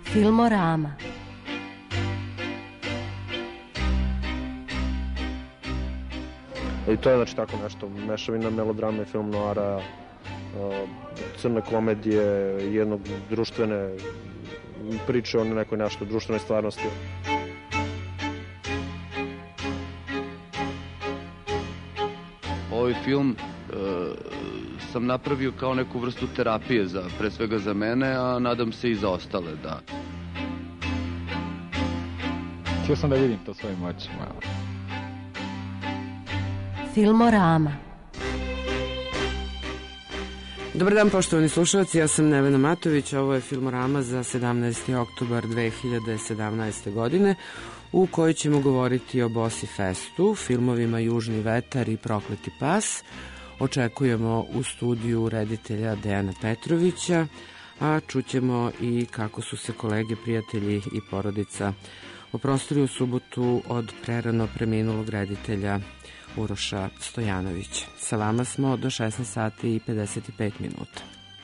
Filmorama. I to je znači tako nešto, mešavina melodrame, film noara, crne komedije, jednog društvene priče o nekoj nešto društvenoj stvarnosti. Ovaj film sam napravio kao neku vrstu terapije, pre svega za mene, a nadam se i za ostale, da. Htio sam da vidim to svojim očima. Filmorama. Dobar dan, poštovani slušalci, ja sam Nevena Matović, ovo je Filmorama za 17. oktobar 2017. godine, u kojoj ćemo govoriti o Bossi Festu, filmovima Južni vetar i Prokleti pas. Očekujemo u studiju reditelja Dejana Petrovića, a čućemo i kako su se kolege, prijatelji i porodica oprostili u subotu od prerano preminulog reditelja Uroša Stojanovića. Sa vama smo do 16 sati i 55 minuta.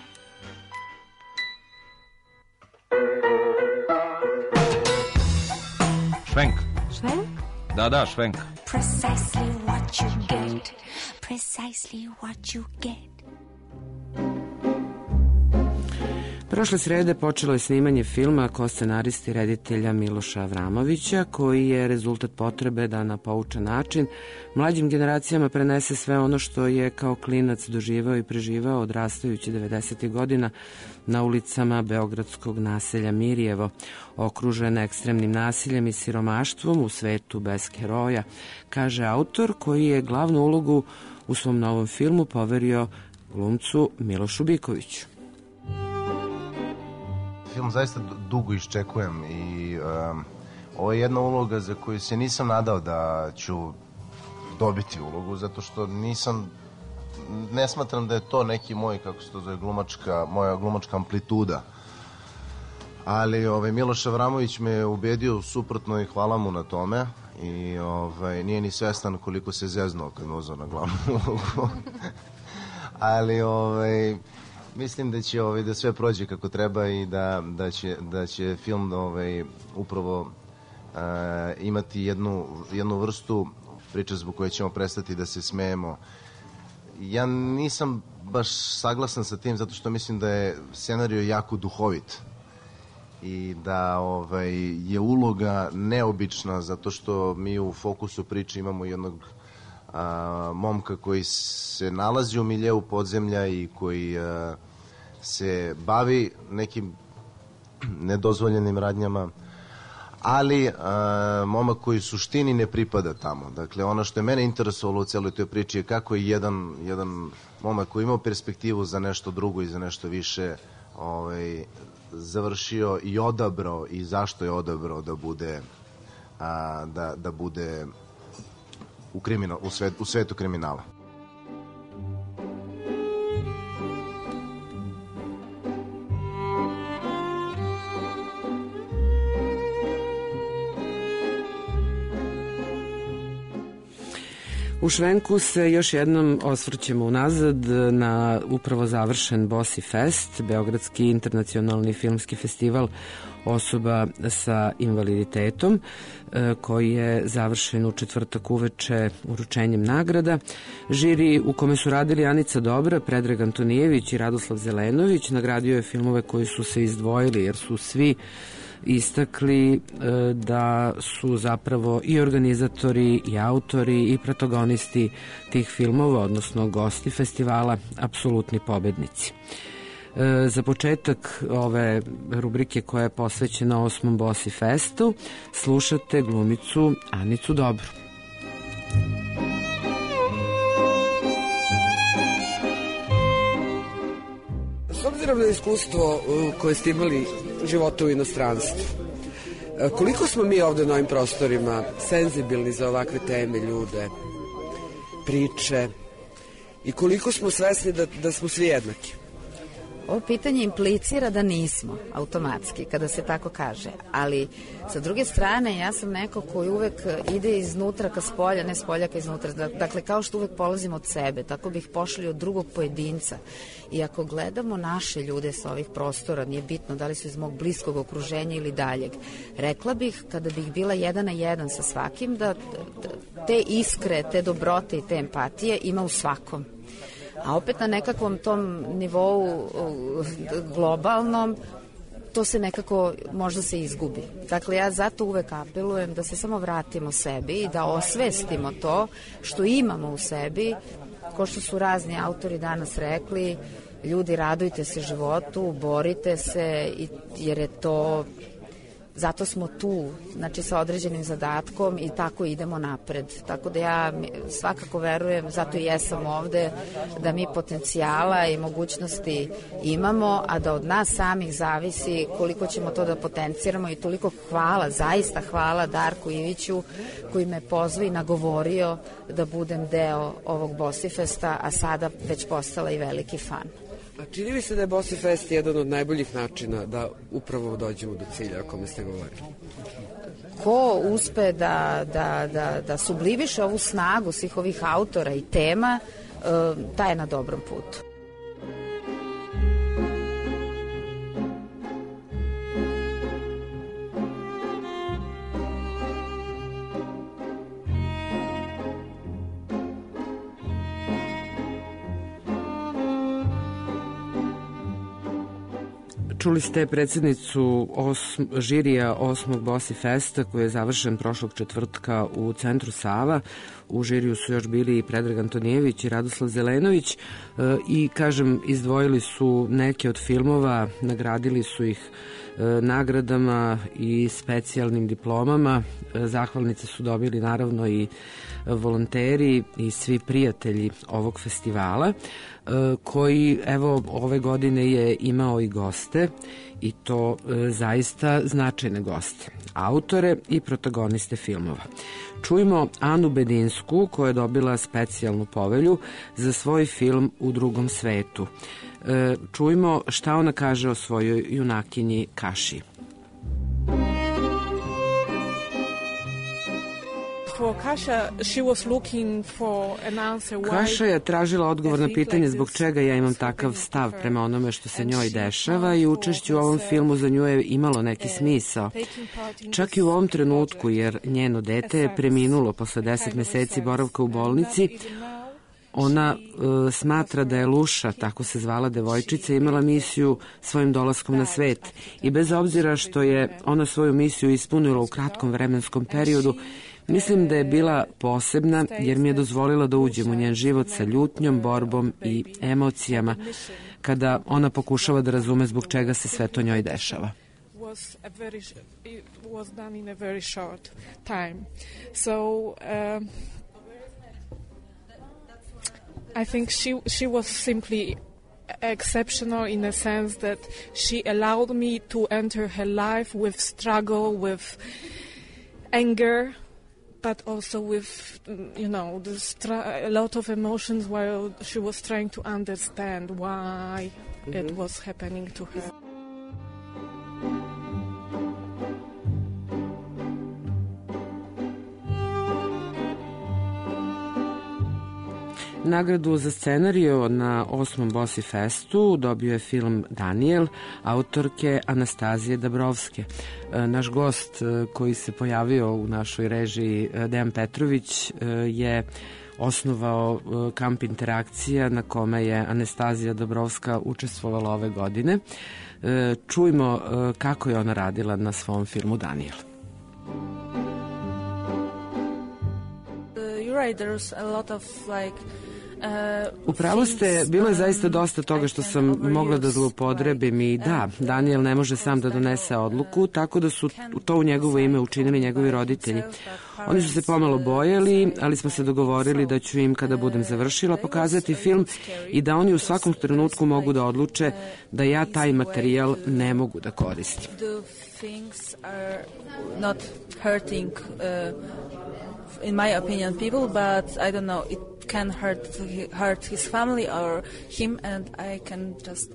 Švenk. Švenk? Da, švenk. Precisely what you get. Precisely what you get. Prošle srede počelo je snimanje filma ko-scenaristi reditelja Miloša Avramovića, koji je rezultat potrebe da na poučan način mlađim generacijama prenese sve ono što je kao klinac doživao i preživao odrastajući 90. godina na ulicama beogradskog naselja Mirjevo, okružen ekstremnim nasiljem i siromaštvom u svetu bez heroja, kaže autor koji je glavnu ulogu u svom novom filmu poverio glumcu Milošu Bikoviću. Film zaista dugo iščekujem i ovo je jedna uloga za koju se nisam nadao da ću dobiti ulogu, zato što ne smatram da je to neki moj, kako se to zove, moja glumačka amplituda. Ali Miloš Avramović me je ubedio suprotno i hvala mu na tome i nije ni svestan koliko se zeznuo kad me uzeo na glavnu ulogu. Ali mislim da će da sve prođe kako treba i da će film upravo imati jednu vrstu priče zbog koje ćemo prestati da se smejemo. Ja nisam baš saglasan sa tim zato što mislim da je scenario jako duhovit i da je uloga neobična zato što mi u fokusu priče imamo jednog momka koji se nalazi u miljeu podzemlja i koji se bavi nekim nedozvoljenim radnjama, ali momak koji u suštini ne pripada tamo. Dakle, ono što je mene interesovalo u celoj toj priči je kako je jedan momak koji imao perspektivu za nešto drugo i za nešto više završio i odabrao i zašto je odabrao da bude u svetu kriminala. U Švenku se još jednom osvrćemo unazad na upravo završen Bossi Fest, Beogradski internacionalni filmski festival osoba sa invaliditetom, koji je završen u četvrtak uveče uručenjem nagrada. Žiri u kome su radili Anica Dobra, Predrag Antonijević i Radoslav Zelenović nagradio je filmove koji su se izdvojili, jer su svi istakli da su zapravo i organizatori i autori i protagonisti tih filmova, odnosno gosti festivala, apsolutni pobednici. Za početak ove rubrike koja je posvećena 8. Bossi Festu slušate glumicu Anicu Dobru. S obzirom na iskustvo koje ste imali života u inostranstvu, koliko smo mi ovde na ovim prostorima senzibilni za ovakve teme, ljude, priče i koliko smo svesni da smo svi jednaki? Ovo pitanje implicira da nismo automatski, kada se tako kaže, ali sa druge strane ja sam neko koji uvek ide iznutra ka spolja, ne spolja ka iznutra, dakle kao što uvek polazim od sebe, tako bih pošli od drugog pojedinca. I ako gledamo naše ljude sa ovih prostora, nije bitno da li su iz mog bliskog okruženja ili daljeg, rekla bih, kada bih bila 1 na 1 sa svakim, da te iskre, te dobrote i te empatije ima u svakom. A opet na nekakvom tom nivou globalnom, to se nekako možda se izgubi. Dakle, ja zato uvek apelujem da se samo vratimo sebi i da osvestimo to što imamo u sebi, ko što su razni autori danas rekli, ljudi, radujte se životu, borite se, jer je to, zato smo tu, znači sa određenim zadatkom i tako idemo napred. Tako da ja svakako verujem, zato i jesam ovde, da mi potencijala i mogućnosti imamo, a da od nas samih zavisi koliko ćemo to da potenciramo i toliko hvala, zaista hvala Darku Iviću koji me pozvao i nagovorio da budem deo ovog Bossifesta, a sada već postala i veliki fan. A čini mi se da je Bossifest jedan od najboljih načina da upravo dođemo do cilja o kome ste govorili. Ko uspe da subliviše ovu snagu svih ovih autora i tema, taj je na dobrom putu. Čuli ste predsjednicu žirija 8. Bossifesta koji je završen prošlog četvrtka u centru Sava. U žiriju su još bili i Predrag Antonijević i Radoslav Zelenović i, kažem, izdvojili su neke od filmova, nagradili su ih nagradama i specijalnim diplomama. Zahvalnice su dobili naravno i volonteri i svi prijatelji ovog festivala, koji evo ove godine je imao i goste, i to zaista značajne goste, autore i protagoniste filmova. Čujemo Anu Bedinsku koja je dobila specijalnu povelju za svoj film U drugom svetu. Čujmo šta ona kaže o svojoj junakinji Kaši. Kaša je tražila odgovor na pitanje zbog čega ja imam takav stav prema onome što se njoj dešava, i učešće u ovom filmu za nju je imalo neki smisao. Čak i u ovom trenutku, jer njeno dete je preminulo posle 10 meseci boravka u bolnici. Ona smatra da je Luša, tako se zvala devojčica, imala misiju svojim dolaskom na svet, i bez obzira što je ona svoju misiju ispunila u kratkom vremenskom periodu, mislim da je bila posebna jer mi je dozvolila da uđem u njen život sa ljutnjom, borbom i emocijama, kada ona pokušava da razume zbog čega se sve to njoj dešava. I think she was simply exceptional in a sense that she allowed me to enter her life with struggle, with anger, but also with, you know, a lot of emotions while she was trying to understand why it was happening to her. Nagradu za scenariju na 8. Bossifestu dobio je film Daniel, autorke Anastazije Dabrovske. Naš gost koji se pojavio u našoj režiji, Dejan Petrović, je osnovao kamp interakcija na kome je Anastazija Dabrovska učestvovala ove godine. Čujmo kako je ona radila na svom filmu Daniel. You're right, there's a lot of like Upravo ste, bilo je zaista dosta toga što sam mogla da zloupotrebim, i da, Daniel ne može sam da donese odluku, tako da su to u njegovo ime učinili njegovi roditelji. Oni su se pomalo bojali, ali smo se dogovorili da ću im, kada budem završila, pokazati film i da oni u svakom trenutku mogu da odluče da ja taj materijal ne mogu da koristim. things are not hurting, in my opinion, people, but I don't know, it can hurt his family or him, and I can just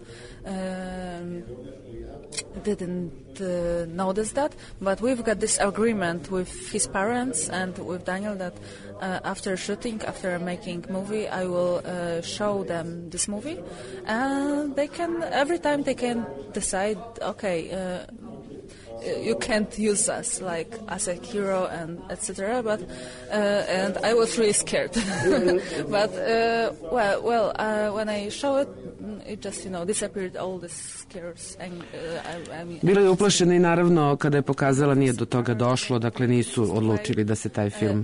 didn't notice that. But we've got this agreement with his parents and with Daniel that after shooting, after making movie, I will show them this movie, and they can every time they can decide, okay, you can't use us like as a hero and etc. But and I was really scared. But when I show it, it just disappeared all the scares. And Bila je uplašena i naravno kada je pokazala nije do toga došlo, dakle nisu odlučili da se taj film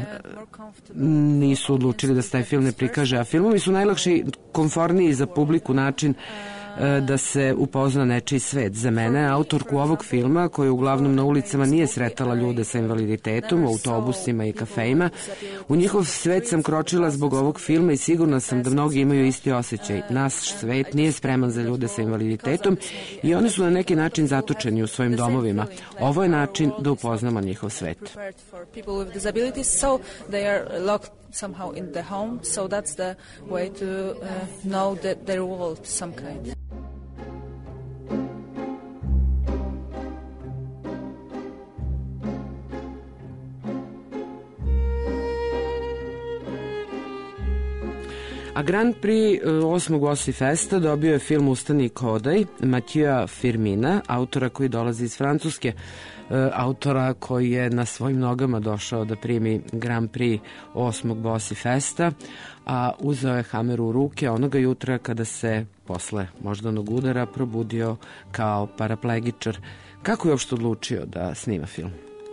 ne prikaže, a filmovi su najlakši, komforniji za publiku način da se upozna nečiji svet. Za mene, autorku ovog filma, koja uglavnom na ulicama nije sretala ljude sa invaliditetom, u autobusima i kafejima, u njihov svet sam kročila zbog ovog filma i sigurna sam da mnogi imaju isti osjećaj. Naš svet nije spreman za ljude sa invaliditetom i oni su na neki način zatočeni u svojim domovima. Ovo je način da upoznamo njihov svet. Somehow in the home, so that's the way to know their world some kind. A Grand Prix 8. Ossi Festa dobio je film Ustani Kodaj Mathieu Firmina, autora koji dolazi iz Francuske, autora koji je na svojim nogama došao da primi Grand Prix 8. Ossi Festa, a uzeo je hameru u ruke onoga jutra kada se posle moždanog udara probudio kao paraplegičar. Kako je uopšte odlučio da snima film?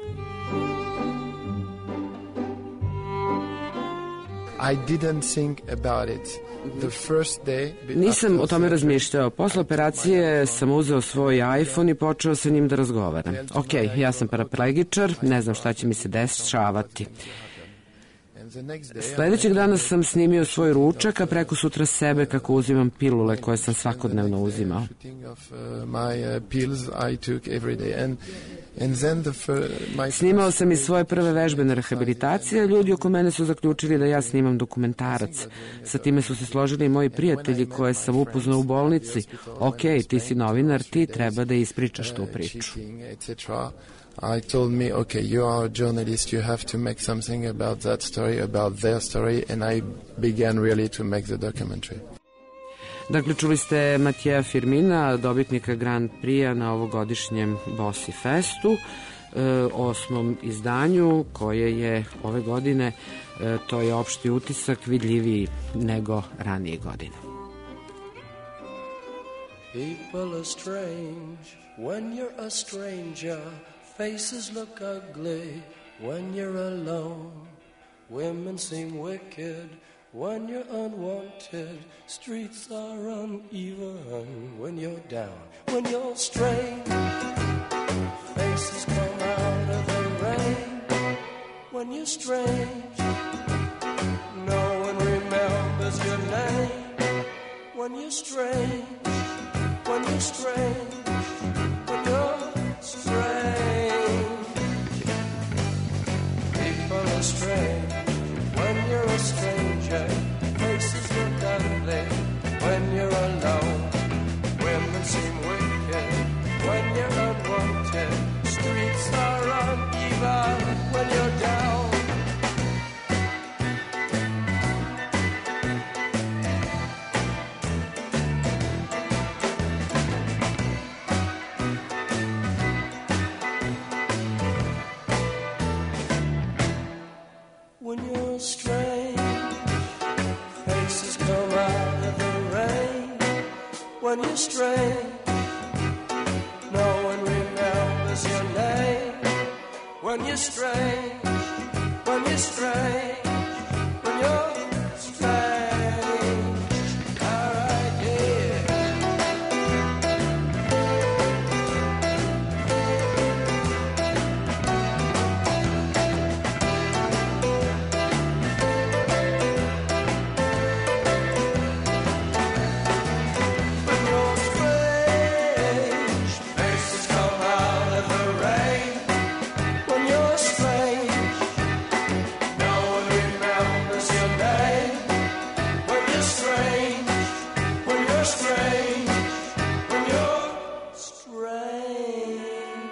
Nisam o tome razmišljao. Posle operacije sam uzeo svoj iPhone i počeo sa njim da razgovaram. Ok, ja sam paraplegičar, ne znam šta će mi se dešavati. Sledećeg dana sam snimio svoj ručak, a preko sutra sebe kako uzimam pilule koje sam svakodnevno uzimao. Snimao sam i svoje prve vežbene rehabilitacije, ljudi oko mene su zaključili da ja snimam dokumentarac. Sa time su se složili i moji prijatelji koje sam upoznao u bolnici. Ok, ti si novinar, ti treba da ispričaš tu priču. I told me, okay, you are a journalist, you have to make something about that story, about their story, and I began really to make the documentary. Dakle, čuli ste Mathieu Firmina, dobitnika Grand Prix-a na ovogodišnjem Bossi Festu, 8. izdanju, koje je ove godine, to je opšti utisak, vidljiviji nego ranije godine. People are strange when you're a stranger. Faces look ugly when you're alone. Women seem wicked when you're unwanted. Streets are uneven when you're down. When you're strange, faces come out of the rain. When you're strange, no one remembers your name. When you're strange, when you're strange, when you're strange. People are strange when you're a stranger. Faces look ugly when you're alone. Women seem wicked when you're unwanted. Streets are uneven when you're down. When you're strange, faces come out of the rain. When you're strange, no one remembers your name. When you're strange, when you're strange, when you're strange. All right, yeah. When you're strange, faces come out of the strange, when you're strange, when you're strange.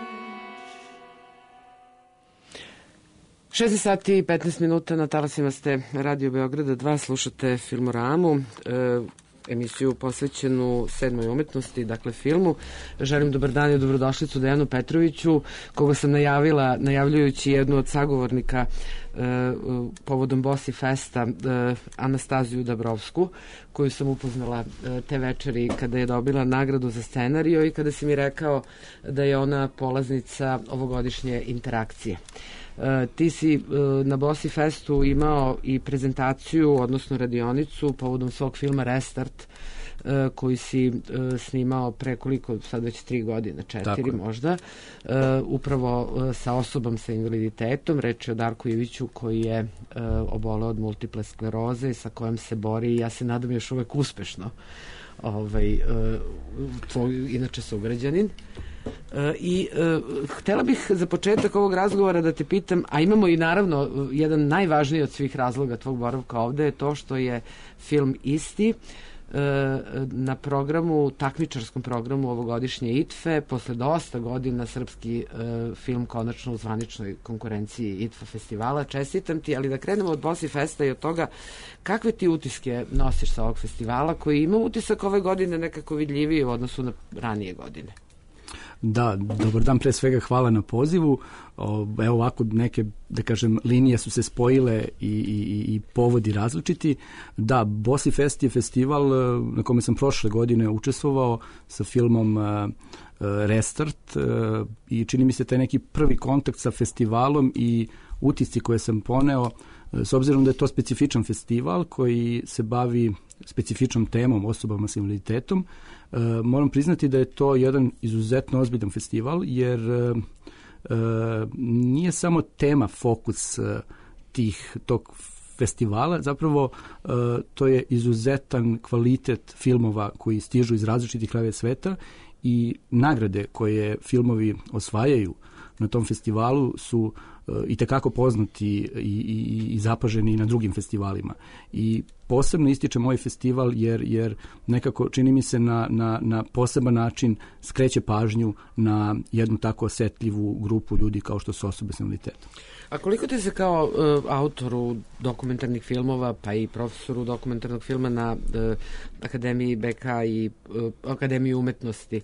16 sati i 15 minuta, na talasima ste Radio Beograda 2, slušate Filmoramu, emisiju posvećenu 7. umetnosti, dakle filmu. Želim dobar dan i dobrodošlicu Dejanu Petroviću, koga sam najavljujući jednu od sagovornika povodom Bosi Festa, Anastaziju Dabrovsku, koju sam upoznala te večeri kada je dobila nagradu za scenario i kada si mi rekao da je ona polaznica ovogodišnje interakcije. Ti si na Bosi Festu imao i prezentaciju, odnosno radionicu povodom svog filma Restart, koji si snimao pre koliko, sad već 3 godine, 4 možda, upravo sa osobom sa invaliditetom. Reč je o Darku Iviću koji je oboleo od multiple skleroze i sa kojom se bori i ja se nadam još uvek uspešno. Inače sugrađanin. I htela bih za početak ovog razgovora da te pitam, a imamo i naravno jedan najvažniji od svih razloga tvog boravka ovde je to što je film Isti na programu, takmičarskom programu ovogodišnje ITFE, posle dosta godina srpski film konačno u zvaničnoj konkurenciji ITFA festivala. Čestitam ti, ali da krenemo od Bosi Festa i od toga kakve ti utiske nosiš sa ovog festivala, koji ima utisak ove godine nekako vidljiviji u odnosu na ranije godine. Da, dobar dan, pre svega hvala na pozivu. Evo ovako neke, da kažem, linije su se spojile i povodi različiti. Da, Bosi Fest je festival na kome sam prošle godine učestvovao sa filmom Restart i čini mi se taj neki prvi kontakt sa festivalom i utisci koje sam poneo, s obzirom da je to specifičan festival koji se bavi specifičnom temom osobama s invaliditetom. Moram priznati da je to jedan izuzetno ozbiljan festival, jer nije samo tema fokus tog festivala, zapravo to je izuzetan kvalitet filmova koji stižu iz različitih krajeva sveta i nagrade koje filmovi osvajaju na tom festivalu su i tekako poznati i zapaženi na drugim festivalima. I posebno ističem ovaj festival jer nekako čini mi se na poseban način skreće pažnju na jednu tako osetljivu grupu ljudi kao što su osobe s invaliditetom. A koliko ti se kao autoru dokumentarnih filmova, pa i profesoru dokumentarnog filma na Akademiji BK i Akademiji umetnosti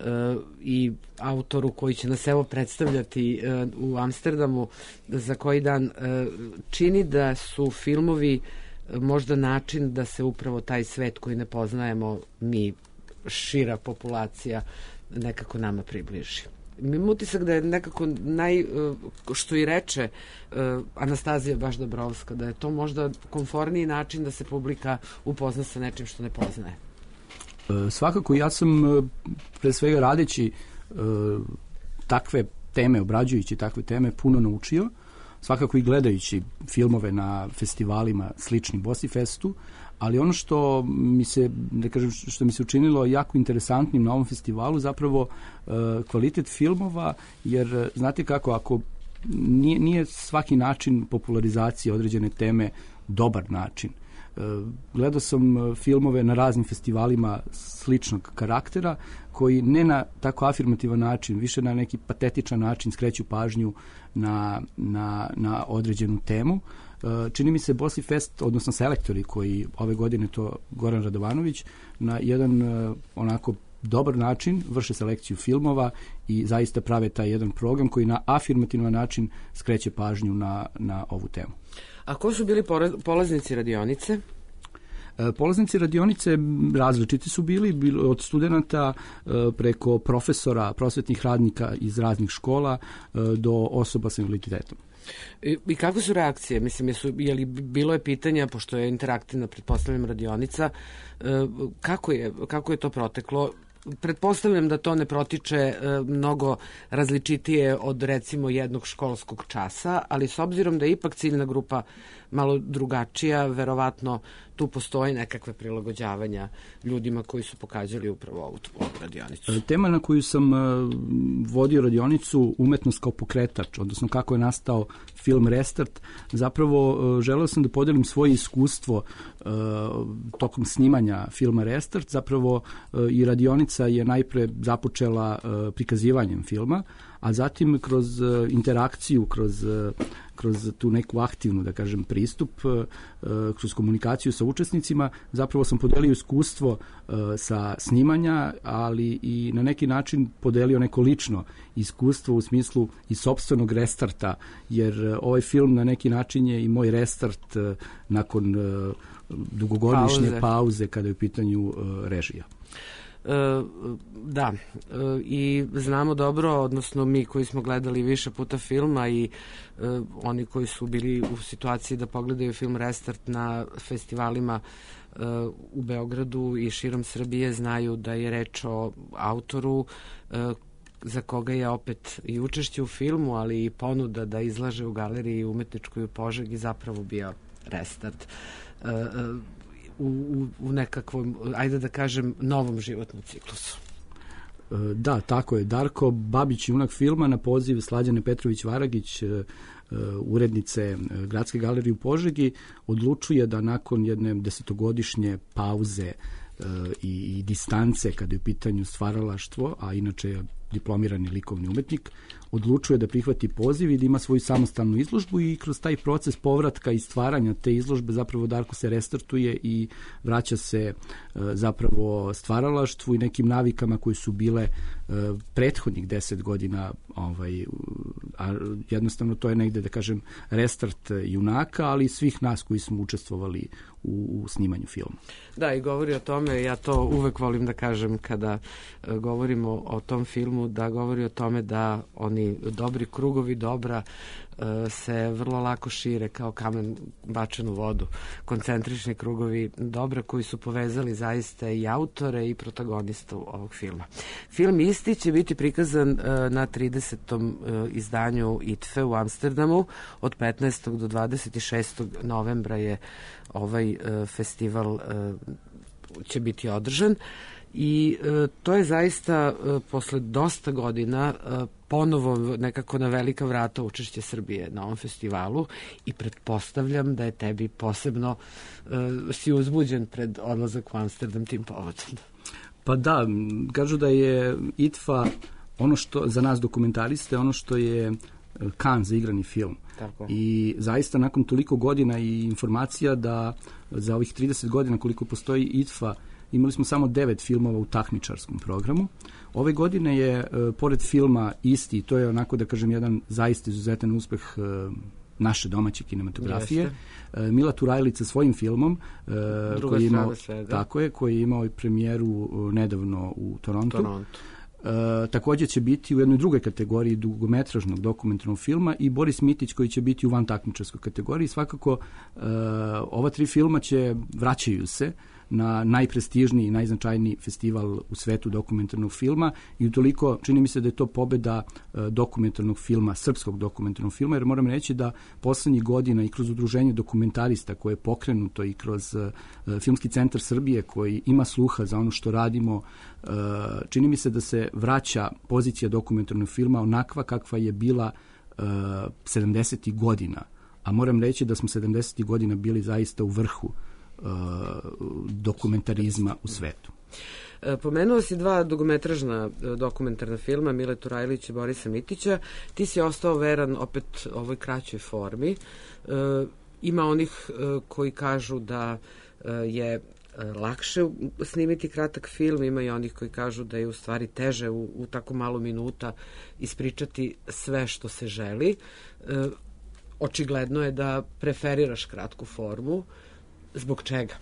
i autoru koji će nas evo predstavljati u Amsterdamu za koji dan, čini da su filmovi možda način da se upravo taj svet koji ne poznajemo mi, šira populacija, nekako nama približi? Imam utisak da je nekako što i reče Anastazija baš Dabrovska, da je to možda komforniji način da se publika upozna sa nečim što ne poznaje. Svakako, ja sam pre svega radeći takve teme, obrađujući takve teme, puno naučio. Svakako i gledajući filmove na festivalima sličnim Bosi Festu, ali ono što mi se, da kažem, što mi se učinilo jako interesantnim na ovom festivalu, zapravo kvalitet filmova, jer znate kako, ako nije svaki način popularizacije određene teme dobar način. Gledao sam filmove na raznim festivalima sličnog karaktera koji ne na tako afirmativan način, više na neki patetičan način skreću pažnju na određenu temu. Čini mi se Bosi Fest, odnosno selektori koji ove godine, to Goran Radovanović, na jedan onako dobar način vrše selekciju filmova i zaista prave taj jedan program koji na afirmativan način skreće pažnju na ovu temu. A ko su bili polaznici radionice? Polaznici radionice različiti su bili od studenta preko profesora, prosvetnih radnika iz raznih škola do osoba sa invaliditetom. I kakve su reakcije? Mislim, bilo je pitanja, pošto je interaktivna, pretpostavljam, radionica, kako je to proteklo? Pretpostavljam da to ne protiče mnogo različitije od recimo jednog školskog časa, ali s obzirom da je ipak ciljna grupa malo drugačija, verovatno tu postoji nekakve prilagođavanja ljudima koji su pohađali upravo ovu radionicu. Tema na koju sam vodio radionicu, umetnost kao pokretač, odnosno kako je nastao film Restart, zapravo želeo sam da podelim svoje iskustvo tokom snimanja filma Restart. Zapravo i radionica je najpre započela prikazivanjem filma, a zatim kroz interakciju, kroz tu neku aktivnu, da kažem, pristup, kroz komunikaciju sa učesnicima, zapravo sam podelio iskustvo sa snimanja, ali i na neki način podelio neko lično iskustvo u smislu i sopstvenog restarta, jer ovaj film na neki način je i moj restart nakon dugogodišnje pauze kada je u pitanju režija. Da, i znamo dobro, odnosno mi koji smo gledali više puta filma i oni koji su bili u situaciji da pogledaju film Restart na festivalima u Beogradu i širom Srbije, znaju da je reč o autoru za koga je opet i učešće u filmu, ali i ponuda da izlaže u galeriji umetničkoj u Požegi zapravo bio Restart u nekakvom, ajde da kažem, novom životnom ciklusu. Da, tako je. Darko Babić, junak filma, na poziv Slađane Petrović-Varagić, urednice Gradske galerije u Požegi, odlučuje da nakon jedne 10-godišnje pauze i distance kada je u pitanju stvaralaštvo, a inače je diplomirani likovni umetnik, odlučuje da prihvati poziv i da ima svoju samostalnu izložbu i kroz taj proces povratka i stvaranja te izložbe zapravo Darko se restartuje i vraća se zapravo stvaralaštvu i nekim navikama koji su bile prethodnih 10 godina, a jednostavno to je negde, da kažem, restart junaka, ali i svih nas koji smo učestvovali u snimanju filma. Da, i govori o tome, ja to uvek volim da kažem kada govorimo o tom filmu, da govori o tome da oni dobri krugovi dobra se vrlo lako šire kao kamen bačen u vodu. Koncentrični krugovi dobra koji su povezali zaista i autore i protagonistu ovog filma. Film isti će biti prikazan na 30. izdanju ITFE u Amsterdamu. Od 15. do 26. novembra je ovaj festival će biti održan i to je zaista posle dosta godina ponovo nekako na velika vrata učešće Srbije na ovom festivalu i pretpostavljam da je tebi posebno si uzbuđen pred odlazak u Amsterdam tim povodom. Pa da, kažu da je ITFA ono što za nas dokumentariste, ono što je Cannes za igrani film. Tako. I zaista nakon toliko godina i informacija da za ovih 30 godina koliko postoji ITFA imali smo samo 9 filmova u takmičarskom programu. Ove godine je, pored filma isti, to je onako da kažem jedan zaista izuzetan uspeh naše domaće kinematografije. Jeste. Mila Turajlić sa svojim filmom koji je imao premijeru nedavno u Torontu. Također će biti u jednoj drugoj kategoriji dugometražnog dokumentarnog filma i Boris Mitić koji će biti u vantakmičarskoj kategoriji. Svakako ova 3 filma vraćaju se na najprestižniji i najznačajniji festival u svetu dokumentarnog filma i utoliko čini mi se da je to pobeda dokumentarnog filma, srpskog dokumentarnog filma, jer moram reći da poslednjih godina i kroz udruženje dokumentarista koje je pokrenuto i kroz Filmski centar Srbije koji ima sluha za ono što radimo, čini mi se da se vraća pozicija dokumentarnog filma onakva kakva je bila 70. godina. A moram reći da smo 70. godina bili zaista u vrhu dokumentarizma u svetu. Pomenuo si 2 dugometražna dokumentarna filma Mile Turajlić i Borisa Mitića. Ti si ostao veran opet ovoj kraćoj formi. Ima onih koji kažu da je lakše snimiti kratak film, ima i onih koji kažu da je u stvari teže u tako malo minuta ispričati sve što se želi. Očigledno je da preferiraš kratku formu. Zbog čega?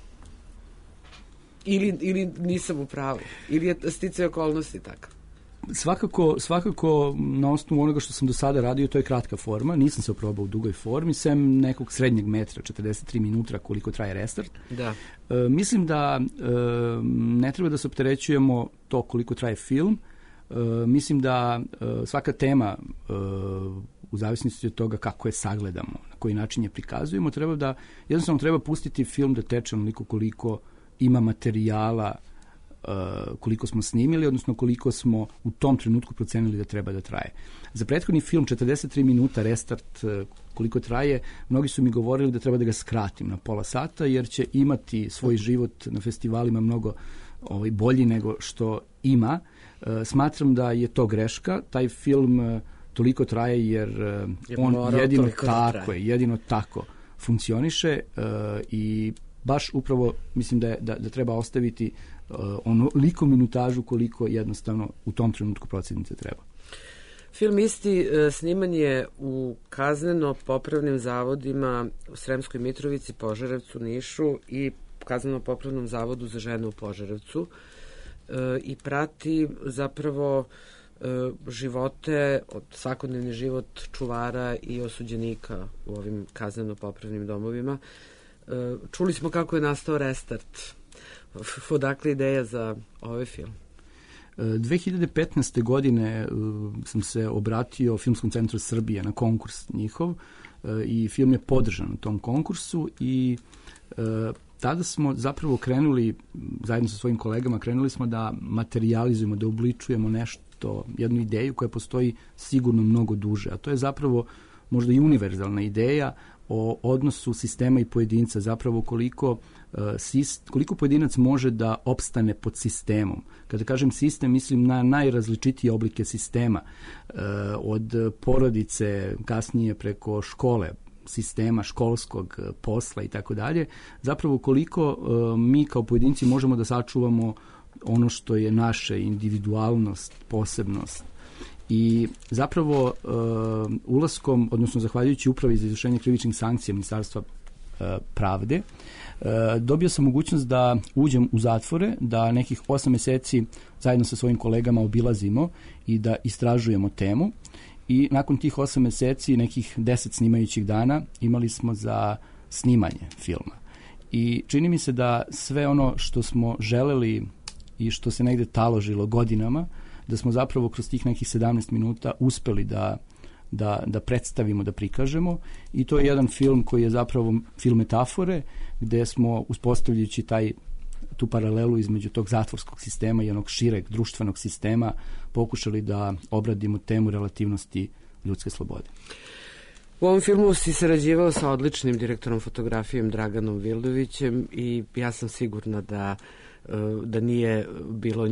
Ili nisam u pravu? Ili je sticaj okolnosti takav? Svakako na osnovu onoga što sam do sada radio, to je kratka forma. Nisam se oprobao u dugoj formi, sem nekog srednjeg metra, 43 minuta koliko traje restart. Da. Mislim da ne treba da se opterećujemo to koliko traje film. Mislim da svaka tema u zavisnosti od toga kako je sagledamo, na koji način je prikazujemo, jednostavno treba pustiti film da teče onoliko koliko ima materijala, koliko smo snimili, odnosno koliko smo u tom trenutku procenili da treba da traje. Za prethodni film 43 minuta Restart, koliko traje, mnogi su mi govorili da treba da ga skratim na pola sata, jer će imati svoj život na festivalima mnogo bolji nego što ima. Smatram da je to greška. Taj film toliko traje jer on jedino tako funkcioniše i baš upravo mislim da treba ostaviti onoliko minutažu koliko jednostavno u tom trenutku procednice treba. Film isti sniman je u kazneno-popravnim zavodima u Sremskoj Mitrovici, Požarevcu, Nišu i kazneno-popravnom zavodu za žene u Požarevcu i prati zapravo živote, svakodnevni život čuvara i osuđenika u ovim kazneno-popravnim domovima. Čuli smo kako je nastao Restart. Odakle ideja za ovaj film? 2015. godine sam se obratio Filmskom centru Srbije na konkurs njihov i film je podržan u tom konkursu i tada smo zapravo krenuli, zajedno sa svojim kolegama, krenuli smo da materijalizujemo, da obličujemo nešto, jednu ideju koja postoji sigurno mnogo duže, a to je zapravo možda i univerzalna ideja o odnosu sistema i pojedinca, zapravo koliko pojedinac može da opstane pod sistemom. Kada kažem sistem, mislim na najrazličitije oblike sistema, od porodice, kasnije preko škole, sistema školskog posla i tako dalje. Zapravo koliko mi kao pojedinci možemo da sačuvamo ono što je naša individualnost, posebnost. I zapravo ulaskom, odnosno zahvaljujući Upravi za izvršenje krivičnih sankcija Ministarstva pravde, dobio sam mogućnost da uđem u zatvore, da nekih 8 meseci zajedno sa svojim kolegama obilazimo i da istražujemo temu. I nakon tih 8 meseci, nekih 10 snimajućih dana, imali smo za snimanje filma. I čini mi se da sve ono što smo želeli i što se negde taložilo godinama, da smo zapravo kroz tih nekih 17 minuta uspeli da predstavimo, da prikažemo, i to je jedan film koji je zapravo film metafore, gde smo uspostavljajući tu paralelu između tog zatvorskog sistema i onog šireg društvenog sistema pokušali da obradimo temu relativnosti ljudske slobode. U ovom filmu si sarađivao sa odličnim direktorom fotografijom Draganom Vildovićem i ja sam sigurna da nije bilo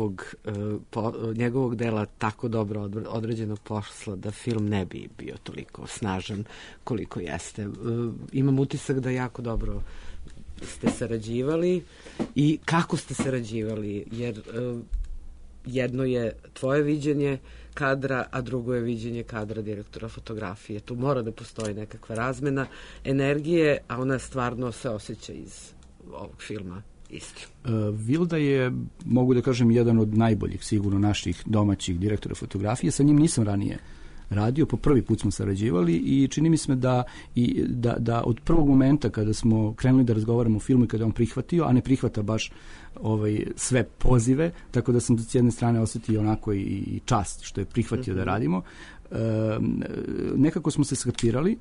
njegovog dela tako dobro određenog posla da film ne bi bio toliko snažan koliko jeste. Imam utisak da jako dobro ste sarađivali i kako ste sarađivali, jer jedno je tvoje viđenje kadra, a drugo je viđenje kadra direktora fotografije. Tu mora da postoji nekakva razmena energije, a ona stvarno se osjeća iz ovog filma. Vilda je, mogu da kažem, jedan od najboljih sigurno naših domaćih direktora fotografije. Sa njim nisam ranije radio, po prvi put smo sarađivali i čini mi se da od prvog momenta kada smo krenuli da razgovaramo o filmu i kada on prihvatio, a ne prihvata baš sve pozive, tako da sam s jedne strane osetio onako i čast što je prihvatio da radimo. Nekako smo se skapirali.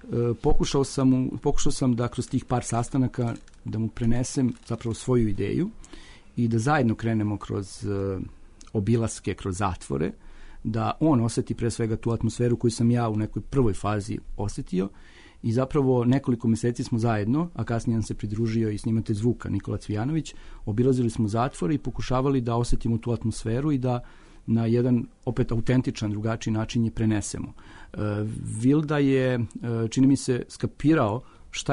Pokušao sam da kroz tih par sastanaka da mu prenesem zapravo svoju ideju i da zajedno krenemo kroz obilaske, kroz zatvore, da on oseti pre svega tu atmosferu koju sam ja u nekoj prvoj fazi osetio i zapravo nekoliko meseci smo zajedno, a kasnije nam se pridružio i snimatelj zvuka Nikola Cvijanović, obilazili smo zatvore i pokušavali da osetimo tu atmosferu i da na jedan opet autentičan, drugačiji način je prenesemo. Vilda je, čini mi se, skapirao šta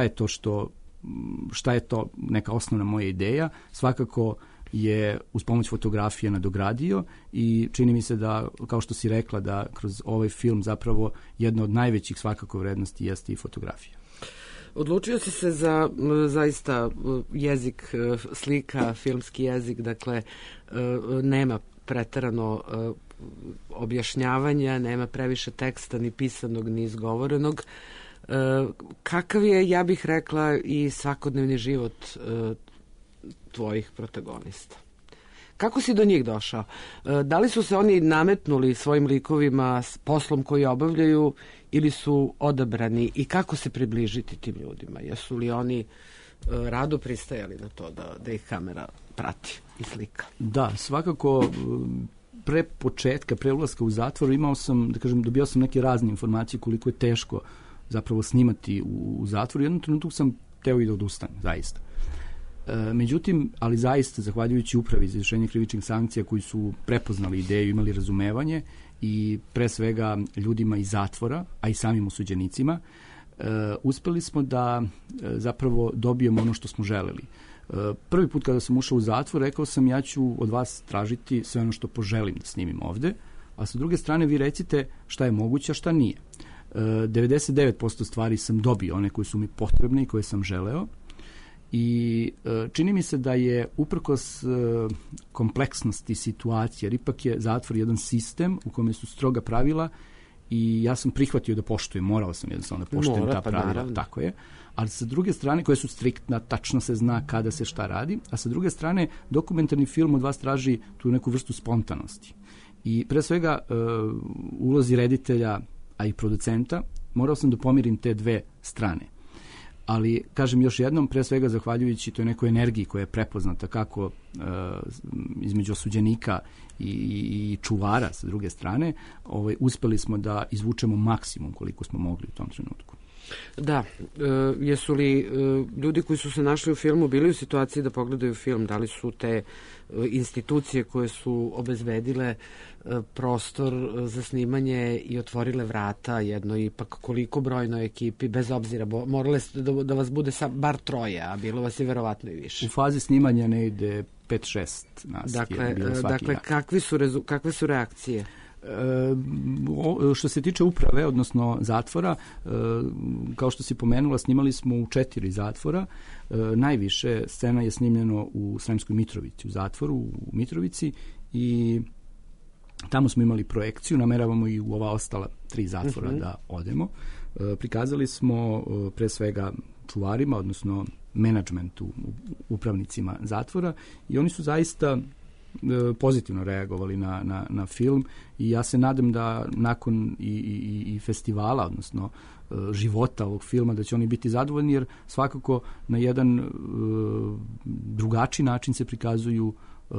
je to neka osnovna moja ideja. Svakako je uz pomoć fotografije nadogradio i čini mi se da, kao što si rekla, da kroz ovaj film zapravo jedna od najvećih svakako vrednosti jeste i fotografija. Odlučio si se za zaista jezik, slika, filmski jezik, dakle nema preterano objašnjavanja, nema previše teksta ni pisanog ni izgovorenog. Kakav je, ja bih rekla, i svakodnevni život tvojih protagonista? Kako si do njih došao? Da li su se oni nametnuli svojim likovima s poslom koji obavljaju ili su odabrani i kako se približiti tim ljudima? Jesu li oni rado pristajali na to da ih kamera prati i slika? Da, svakako pre početka, pre ulaska u zatvor imao sam, da kažem, dobio sam neke razne informacije koliko je teško zapravo snimati u zatvoru. Jednom trenutku sam teo i da odustanem, zaista. Međutim, ali zaista, zahvaljujući upravi za izvršenje krivičnih sankcija koji su prepoznali ideju, imali razumevanje i pre svega ljudima iz zatvora, a i samim osuđenicima, uspeli smo da zapravo dobijemo ono što smo želeli. Prvi put kada sam ušao u zatvor, rekao sam ja ću od vas tražiti sve ono što poželim da snimim ovde, a sa druge strane vi recite šta je moguće, a šta nije. 99% stvari sam dobio, one koje su mi potrebne i koje sam želeo, i čini mi se da je uprkos kompleksnosti situacije, jer ipak je zatvor jedan sistem u kome su stroga pravila i ja sam prihvatio da poštujem, morao sam jednostavno da poštujem ta pravila, naravno. Tako je, ali sa druge strane, koje su striktna, tačno se zna kada se šta radi, a sa druge strane dokumentarni film od vas traži tu neku vrstu spontanosti. I pre svega ulozi reditelja, a i producenta, morao sam da pomirim te dve strane. Ali, kažem još jednom, pre svega zahvaljujući toj nekoj energiji koja je prepoznata kako između osuđenika i čuvara sa druge strane, uspeli smo da izvučemo maksimum koliko smo mogli u tom trenutku. Da, jesu li ljudi koji su se našli u filmu bili u situaciji da pogledaju film, da li su te institucije koje su obezbedile prostor za snimanje i otvorile vrata jednoj ipak koliko brojnoj ekipi, bez obzira, morale da vas bude bar troje, a bilo vas je verovatno i više. U fazi snimanja ne ide 5-6 nas. Dakle, kakve su reakcije? Što se tiče uprave, odnosno zatvora, kao što si pomenula, snimali smo u 4 zatvora. Najviše scena je snimljeno u Sremskoj Mitrovici, u zatvoru u Mitrovici, i tamo smo imali projekciju, nameravamo i u ova ostala 3 zatvora da odemo. Prikazali smo pre svega čuvarima, odnosno menadžmentu, upravnicima zatvora, i oni su zaista pozitivno reagovali na film, i ja se nadam da nakon i festivala, odnosno života ovog filma, da će oni biti zadovoljni, jer svakako na jedan drugačiji način se prikazuju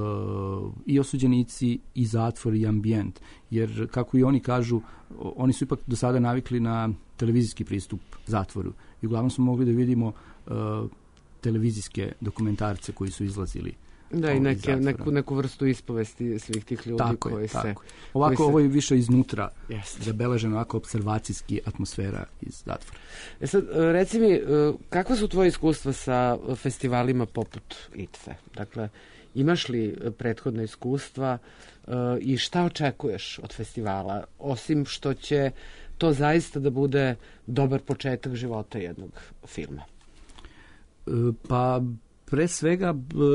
i osuđenici i zatvor i ambijent, jer kako i oni kažu, oni su ipak do sada navikli na televizijski pristup zatvoru i uglavnom smo mogli da vidimo televizijske dokumentarce koji su izlazili. Da, i neku vrstu ispovesti svih tih ljudi koji se... Ovako, ovo je više iznutra zabeleženo, ovako observacijski atmosfera iz zatvora. Sad, reci mi, kakva su tvoje iskustva sa festivalima poput ITFE? Dakle, imaš li prethodno iskustva i šta očekuješ od festivala, osim što će to zaista da bude dobar početak života jednog filma? Pa... Pre svega,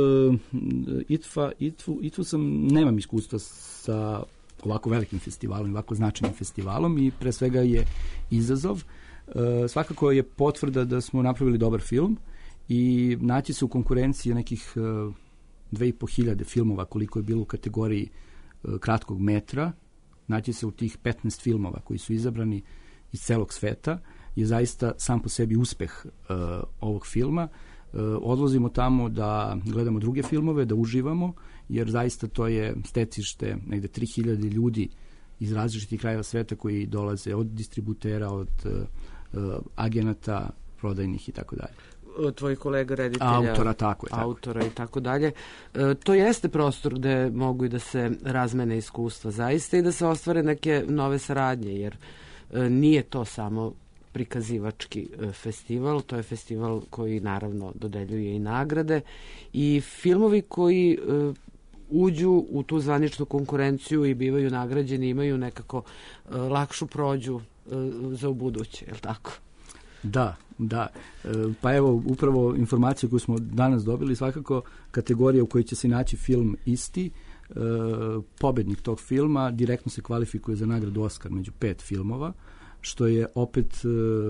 ITFU nemam iskustva sa ovako velikim festivalom, ovako značajnim festivalom, i pre svega je izazov. Svakako je potvrda da smo napravili dobar film i naći se u konkurenciji nekih 2500 filmova koliko je bilo u kategoriji kratkog metra, naći se u tih 15 filmova koji su izabrani iz celog sveta, je zaista sam po sebi uspeh ovog filma. Odlazimo tamo da gledamo druge filmove, da uživamo, jer zaista to je stecište negde 3000 ljudi iz različitih krajeva sveta koji dolaze od distributera, od agenata, prodajnih i tako dalje. Tvojih kolega, reditelja, autora, tako je, autora i tako dalje. To jeste prostor gde mogu i da se razmene iskustva zaista i da se ostvare neke nove saradnje, jer nije to samo prikazivački festival, to je festival koji naravno dodeljuje i nagrade, i filmovi koji uđu u tu zvaničnu konkurenciju i bivaju nagrađeni, imaju nekako lakšu prođu za ubuduće, je li tako? Da. Pa evo, upravo informaciju koju smo danas dobili, svakako kategorija u kojoj će se naći film isti, pobednik tog filma direktno se kvalifikuje za nagradu Oskar među 5 filmova, što je opet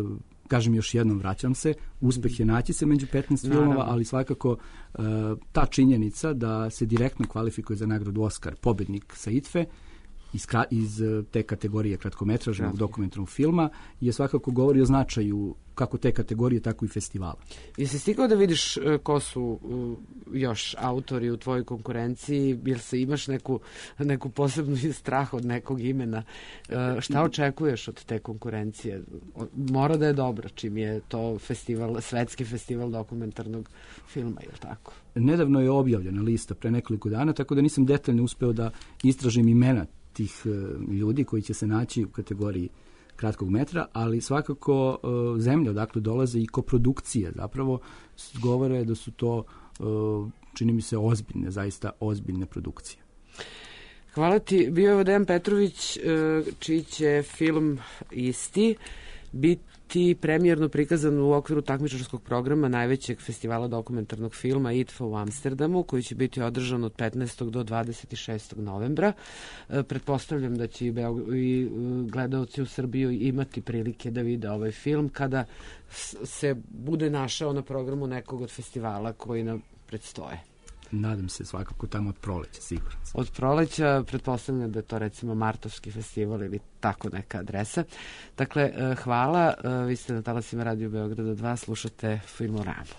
kažem još jednom, vraćam se, uspeh je naći se među 15 filmova, ali svakako ta činjenica da se direktno kvalifikuje za nagradu Oscar pobednik sa IDFE iz te kategorije kratkometražnog dokumentarnog filma je svakako govori o značaju kako te kategorije, tako i festivala. Jesi stigao da vidiš ko su još autori u tvojoj konkurenciji? Jel se imaš neku posebnu strah od nekog imena? Šta očekuješ od te konkurencije? Mora da je dobro, čim je to svetski festival dokumentarnog filma, je li tako? Nedavno je objavljena lista pre nekoliko dana, tako da nisam detaljno uspeo da istražim imena tih ljudi koji će se naći u kategoriji kratkog metra, ali svakako zemlja odakle dolaze i koprodukcije zapravo govore da su to, čini mi se, ozbiljne, zaista ozbiljne produkcije. Hvala ti. Bio je Dejan Petrović, čiji će film Isti biti premijerno prikazan u okviru takmičarskog programa najvećeg festivala dokumentarnog filma IDFA u Amsterdamu, koji će biti održan od 15. do 26. novembra. Pretpostavljam da će i gledaoci u Srbiju imati prilike da vide ovaj film kada se bude našao na programu nekog od festivala koji nam predstoje. Nadam se svakako tamo od proleća, sigurno. Od proleća, pretpostavljam da je to recimo Martovski festival ili tako neka adresa. Dakle, hvala. Vi ste na talasima Radio Beograda 2, slušate Filmoramu.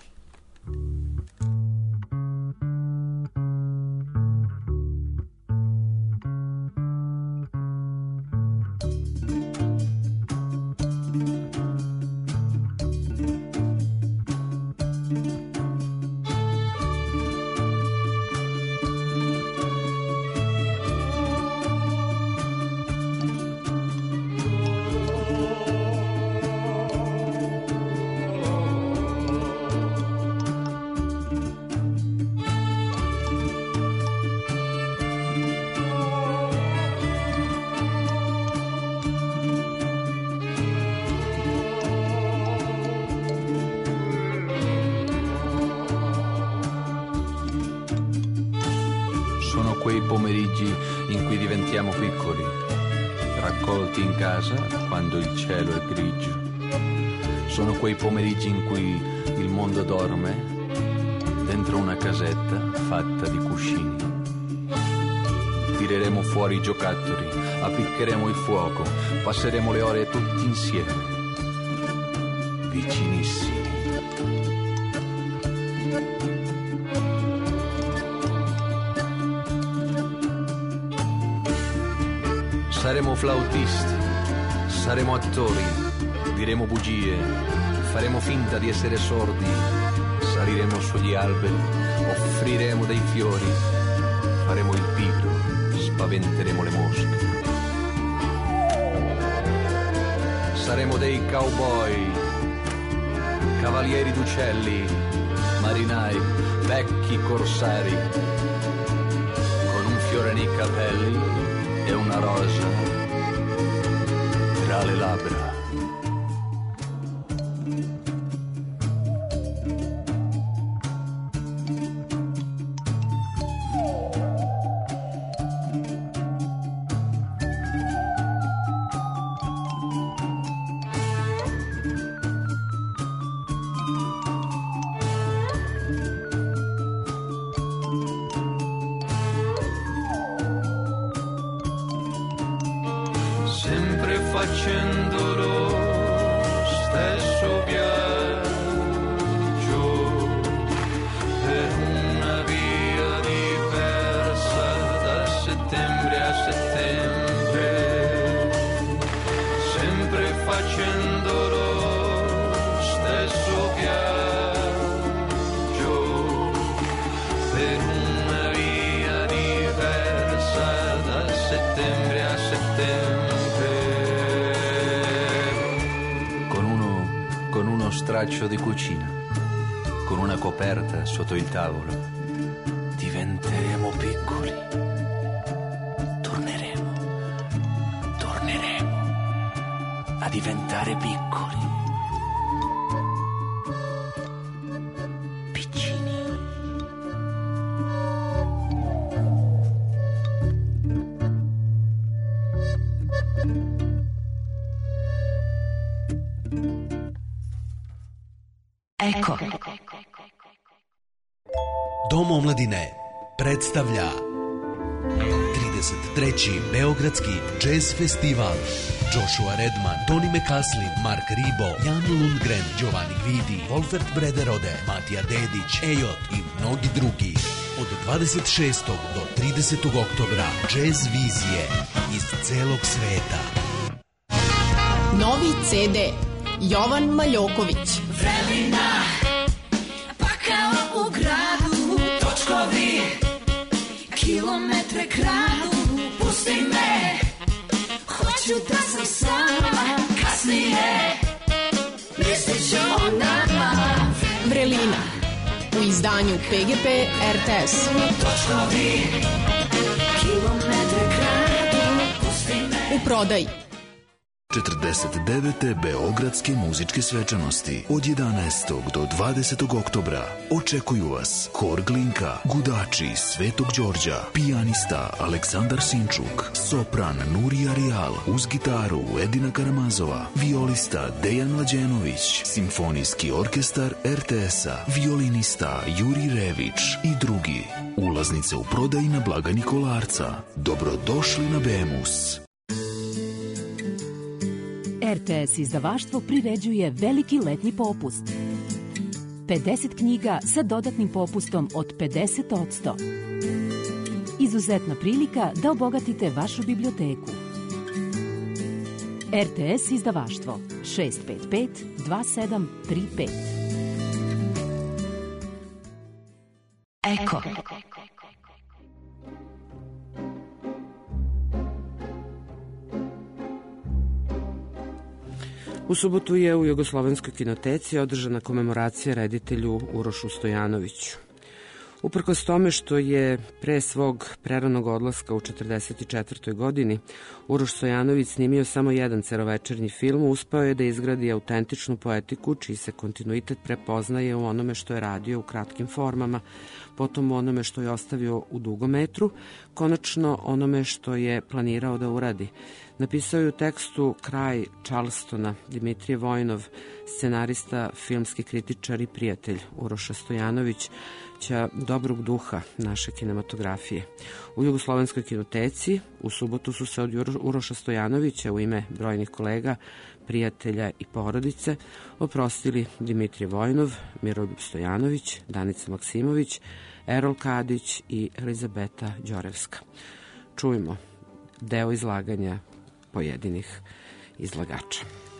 Quei pomeriggi in cui diventiamo piccoli, raccolti in casa quando il cielo è grigio. Sono quei pomeriggi in cui il mondo dorme dentro una casetta fatta di cuscini. Tireremo fuori i giocattoli, appiccheremo il fuoco, passeremo le ore tutti insieme, vicinissimi. Saremo flautisti, saremo attori, diremo bugie, faremo finta di essere sordi, saliremo sugli alberi, offriremo dei fiori, faremo il pigro, spaventeremo le mosche. Saremo dei cowboy, cavalieri d'uccelli, marinai, vecchi corsari, con un fiore nei capelli e una rosa tra le labbra. Sempre facendo lo stesso viaggio per una via diversa da settembre a settembre, sempre facendo lo stesso viaggio per una via diversa da settembre a settembre. Con uno straccio di cucina, con una coperta sotto il tavolo, diventeremo piccoli. Torneremo a diventare piccoli. Piccini. Dom omladine predstavlja 33. Beogradski jazz festival. Joshua Redman, Tony McCaslin, Mark Ribot, Jan Lundgren, Giovanni Guidi, Wolfert Brederode, Matija Dedić, Ejot i mnogi drugi. Od 26. do 30. oktobra jazz vizije iz celog sveta. Novi CD Jovan Maljoković. Vrelina, pa kao u gradu, točkovi, kilometre kradu, pusti me, hoću da sam sama, kasnije, mislit ću o nama. Vrelina, u izdanju PGP RTS. Točkovi, kilometre kradu, pusti me. U prodaji. 49. Beogradske muzičke svečanosti od 11. do 20. oktobra očekuju vas Hor Glinka, Gudači Svetog Đorđa, pijanista Aleksandar Sinčuk, sopran Nurija Rijal, uz gitaru Edina Karamazova, violista Dejan Mlađenović, simfonijski orkestar RTS-a, violinista Juri Rević i drugi. Ulaznice u prodaji na blagajni Kolarca. Dobrodošli na Bemus. RTS izdavaštvo priređuje veliki letnji popust. 50 knjiga sa dodatnim popustom od 50%. Izuzetna prilika da obogatite vašu biblioteku. RTS izdavaštvo 655 2735. Eko. U subotu je u Jugoslovenskoj kinoteci održana komemoracija reditelju Urošu Stojanoviću. Uprkos tome što je pre svog preranog odlaska u 44. godini Uroš Stojanović snimio samo jedan celovečernji film, uspeo je da izgradi autentičnu poetiku čiji se kontinuitet prepoznaje u onome što je radio u kratkim formama, potom u onome što je ostavio u dugometru, konačno onome što je planirao da uradi. Napisao je u tekstu Kraj Charlestona Dimitrije Vojnov, scenarista, filmski kritičar i prijatelj Uroša Stojanovića, dobrog duha naše kinematografije. U Jugoslovenskoj kinoteci u subotu su se od Uroša Stojanovića u ime brojnih kolega, prijatelja i porodice oprostili Dimitrije Vojnov, Miroljub Stojanović, Danica Maksimović, Erol Kadić i Elizabeta Đorevska. Čujmo deo izlaganja pojedinih izlagača.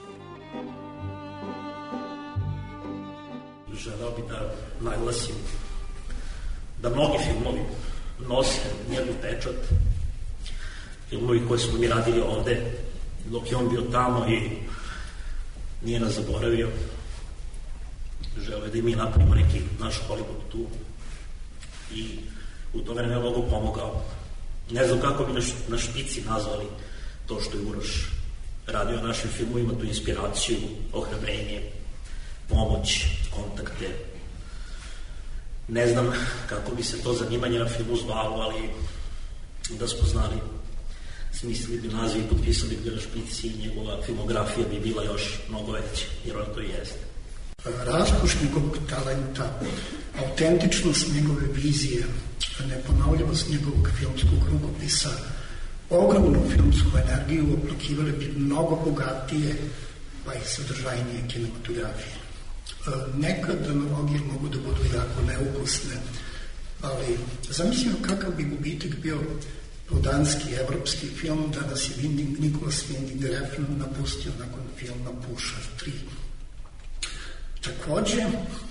Želeo bi da naglasim da mnogi filmovi nose njegov pečat, filmovi koje smo mi radili ovde dok je on bio tamo i nije nas zaboravio. Želeo je da i mi napravimo neki naš Hollywood tu i u tome nam je mnogo pomogao. Ne znam kako bi na špici nazvali to što je Uroš radio na našim filmovima, tu inspiraciju, ohrabrenje, pomoć, kontakte. Ne znam kako bi se to zanimanje na filmu zvalo, ali da smo znali, smislili bi naziv i potpisali bi na špici i njegova filmografija bi bila još mnogo veća, jer on to i jeste. Raskoš njegovog talenta, autentičnost njegove vizije, neponavljivost njegovog filmskog rukopisa, ogromnu filmsku energiju oplakivale bi mnogo bogatije pa i sadržajnije kinematografije. Nekad analogije mogu da budu jako neukusne, ali zamislimo kakav bi gubitak bio prodanski, evropski film da nas je Nicholas Winding Refn napustio nakon filma Pusher 3. Takođe,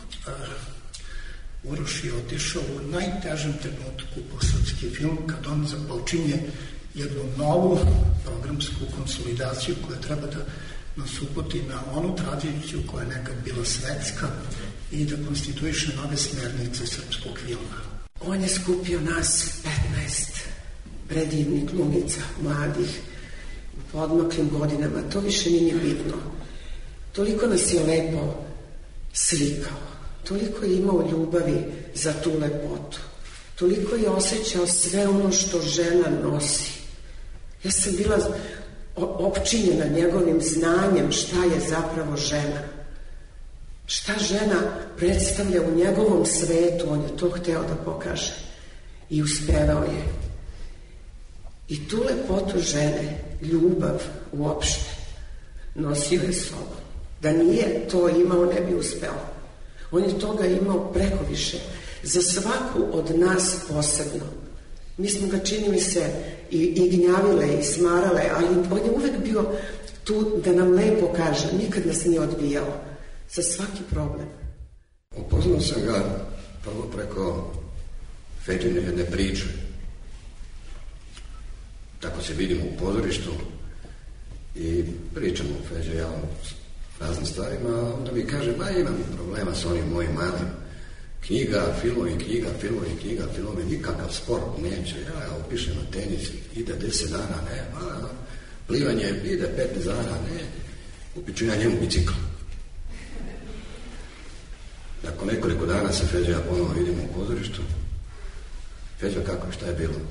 Uroš je otišao u najtežem trenutku po srpski film kad on započinje jednu novu programsku konsolidaciju koja treba da nas uputi na onu tradiciju koja je nekad bila svetska i da konstituiše nove smernice srpskog filma. On je skupio nas 15 predivnih glumica, mladih, u podmaklim godinama, to više nije bitno. Toliko nas je lepo slikao, toliko je imao ljubavi za tu lepotu, toliko je osjećao sve ono što žena nosi. Ja sam bila opčinjena njegovim znanjem šta je zapravo žena. Šta žena predstavlja u njegovom svetu, on je to hteo da pokaže. I uspevao je. I tu lepotu žene, ljubav uopšte, nosio je sobom. Da nije to imao, ne bi uspeo. On je toga imao preko više. Za svaku od nas posebno. Mi smo ga, čini mi se, i gnjavile i smarale, ali on je uvek bio tu da nam lepo kaže. Nikad nas nije odbijao. Za svaki problem. Upoznao sam ga prvo preko Feđine jedne priče. Tako se vidimo u pozorištu i pričamo Feđa ja o raznim stvarima, a onda mi kaže, imam problema s onim mojim malim. Knjiga, filmovi, nikakav sport neće. Ja upišem na tenis, ide 10 dana, ne, plivanje, ide 15 dana, ne, upiću ja njemu bicikl. Nakon nekoliko dana se Feđa ja ponovo vidimo u pozorištu. Feđa, kako, šta je bilo?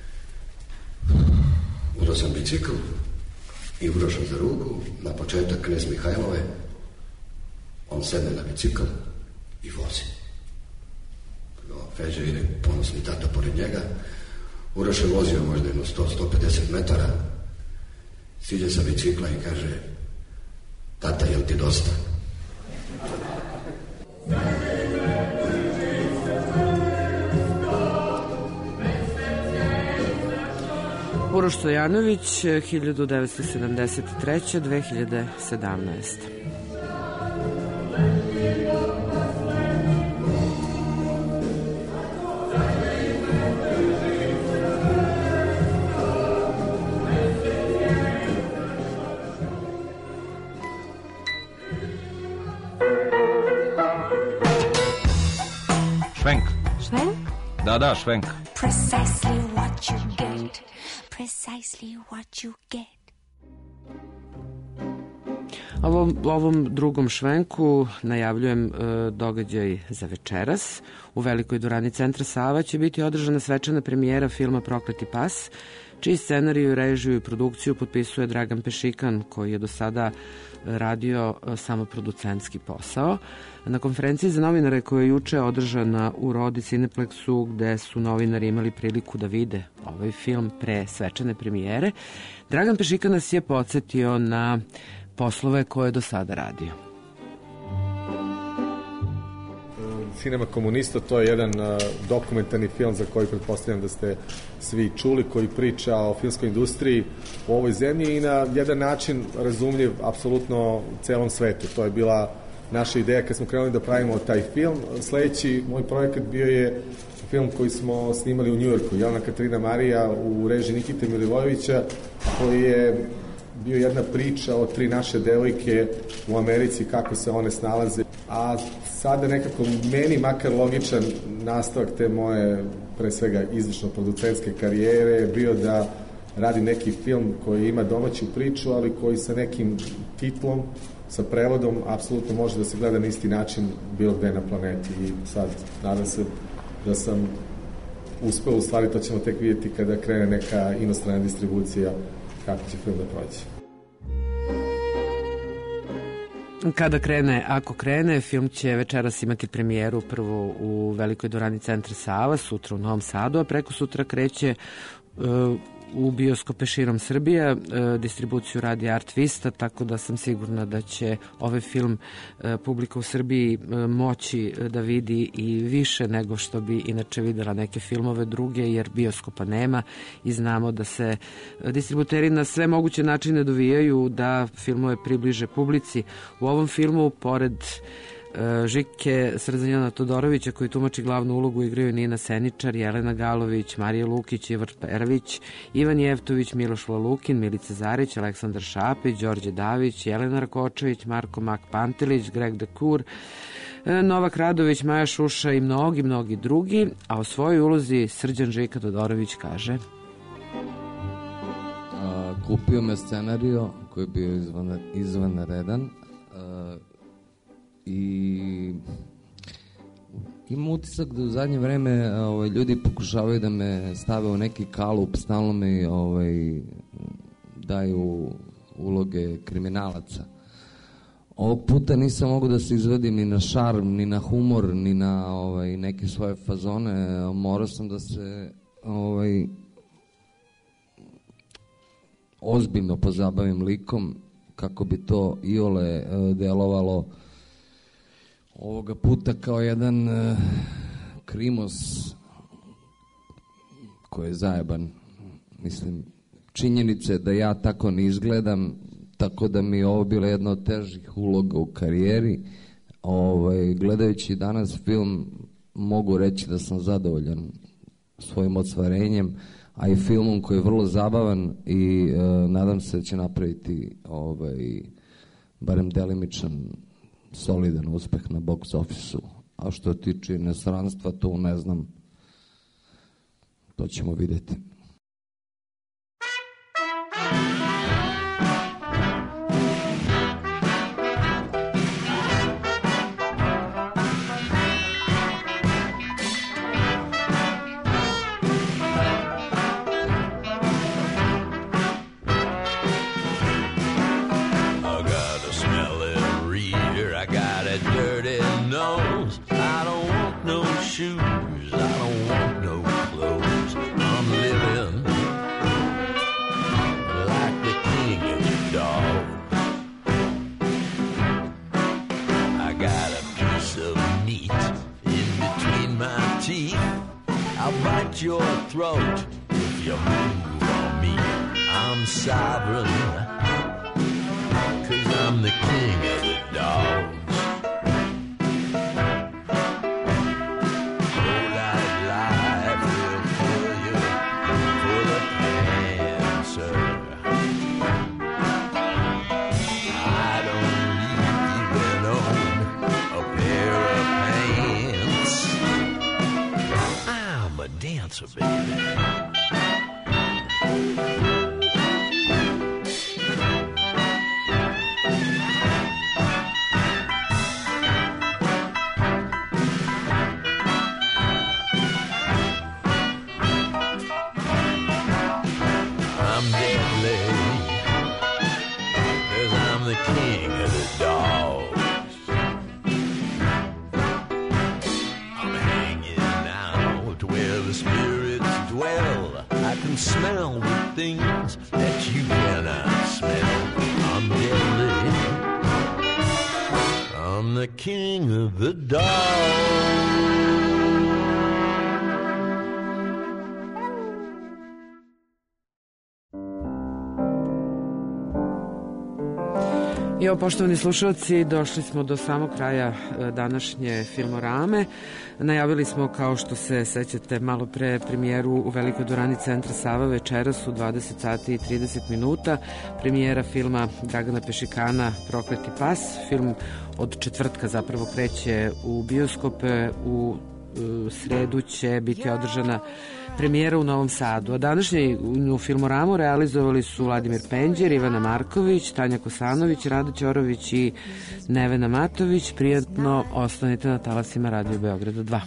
Uzeo sam bicikl i urošao za ruku, na početak Knez Mihajlove, on sedne na bicikl i vozi. Feđa ide ponosni tata pored njega, Uroš je vozio možda jedno 100-150 metara, siđe sa bicikla i kaže, tata, jel ti dosta? Uroš Stojanović, 1973-2017. Švenk. Švenk? Da, švenk. Precisely what you get. Precisely what you get. Ovom drugom švenku najavljujem događaj za večeras. U Velikoj dvorani Centra Sava će biti održana svečana premijera filma Prokleti pas, čiji scenariju, režiju i produkciju potpisuje Dragan Pešikan, koji je do sada radio samo producentski posao. Na konferenciji za novinare koja je juče održana u Rodi Cineplexu, gde su novinari imali priliku da vide ovaj film pre svečane premijere, Dragan Pešikan nas je podsjetio na poslove koje je do sada radio. Cinema komunista, to je jedan dokumentarni film za koji pretpostavljam da ste svi čuli, koji priča o filmskoj industriji u ovoj zemlji i na jedan način razumljiv apsolutno u celom svetu. To je bila naša ideja kad smo krenuli da pravimo taj film. Sledeći moj projekat bio je film koji smo snimali u Njujorku, Jelena Katarina Marija u režiji Nikite Milivojevića, koji je bio jedna priča o 3 naše devojke u Americi, kako se one snalaze. A sada nekako meni makar logičan nastavak te moje, pre svega, izvršno producentske karijere je bio da radim neki film koji ima domaću priču, ali koji sa nekim titlom, sa prevodom, apsolutno može da se gleda na isti način bilo gde na planeti. I sad, nadam se da sam uspeo, u stvari to ćemo tek vidjeti kada krene neka inostrana distribucija, kako će film da proći. Kada krene, ako krene, film će večeras imati premijeru prvo u Velikoj dvorani Centra Sava, sutra u Novom Sadu, a preko sutra kreće u bioskope širom Srbije, distribuciju radi Art Vista, tako da sam sigurna da će ovaj film publika u Srbiji moći da vidi i više nego što bi inače videla neke filmove druge, jer bioskopa nema i znamo da se distributeri na sve moguće načine dovijaju da filmove približe publici. U ovom filmu, pored Žike Srđana Todorovića, koji tumači glavnu ulogu, igraju Nina Seničar, Jelena Galović, Marija Lukić, Ivar Perović, Ivan Jevtović, Miloš Lalukin, Milica Zarić, Aleksandar Šapić, Đorđe Davić, Jelena Rakočević, Marko Mak Pantelić, Greg Dekur, Novak Radović, Maja Šuša i mnogi drugi, a o svojoj ulozi Srđan Žika Todorović kaže: kupio me scenario koji je bio izvanredan i imam utisak da u zadnje vreme ljudi pokušavaju da me stave u neki kalup, stalno mi daju uloge kriminalaca. Ovog puta nisam mogu da se izvadim ni na šarm, ni na humor, ni na neke svoje fazone. Morao sam da se ozbiljno pozabavim likom kako bi to iole delovalo ovoga puta kao jedan krimos koji je zajeban. Mislim, činjenice da ja tako ne izgledam, tako da mi je ovo bila jedna od težih uloga u karijeri. Gledajući danas film mogu reći da sam zadovoljan svojim ostvarenjem, a i filmom koji je vrlo zabavan i nadam se da će napraviti barem delimičan solidan uspeh na box office-u. A što tiče inostranstva, to ne znam. To ćemo vidjeti. Shoes, I don't want no clothes. I'm living like the king of the dog. I got a piece of meat in between my teeth. I'll bite your throat if you move on me. I'm sovereign, 'cause I'm the king of the dogs. Dancer, baby. I'm deadly, 'cause I'm the king of the dogs. I'm hanging out where the spirits dwell. I can smell the things that you cannot smell. I'm deadly. I'm the king of the dogs. I ovo, poštovani slušalci, došli smo do samog kraja današnje Filmorame. Najavili smo, kao što se sećate, malo pre premijeru u Velikoj dvorani Centra Sava večeras u 20 sati i 30 minuta. Premijera filma Dragana Pešikana Prokleti pas. Film od četvrtka zapravo kreće u bioskope. U sredu će biti održana premijera u Novom Sadu. A današnju Filmoramu realizovali su Vladimir Penđer, Ivana Marković, Tanja Kosanović, Rado Ćorović i Nevena Matović. Prijatno ostanite na talasima Radio Beograda 2.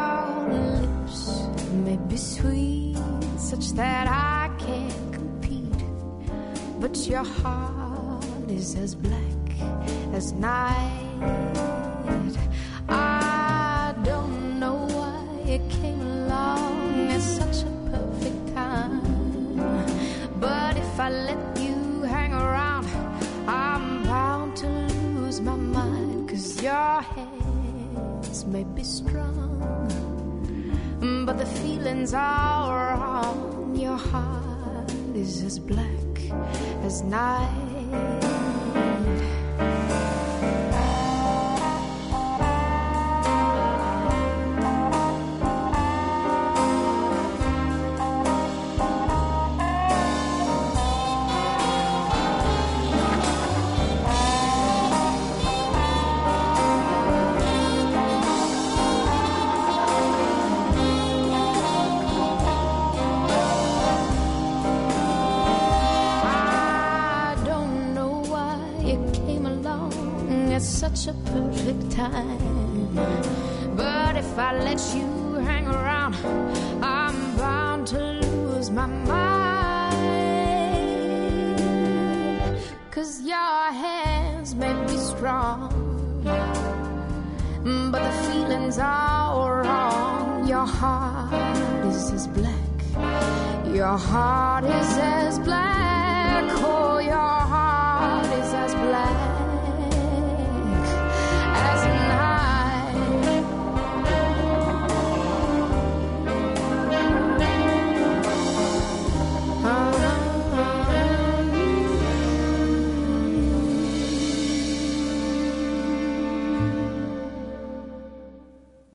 It came along at such a perfect time. But if I let you hang around, I'm bound to lose my mind. 'Cause your hands may be strong, but the feelings are wrong. Your heart is as black as night. Such a perfect time. But if I let you hang around, I'm bound to lose my mind. 'Cause your hands may be strong, your heart is as black. Your heart is as black. Oh, your heart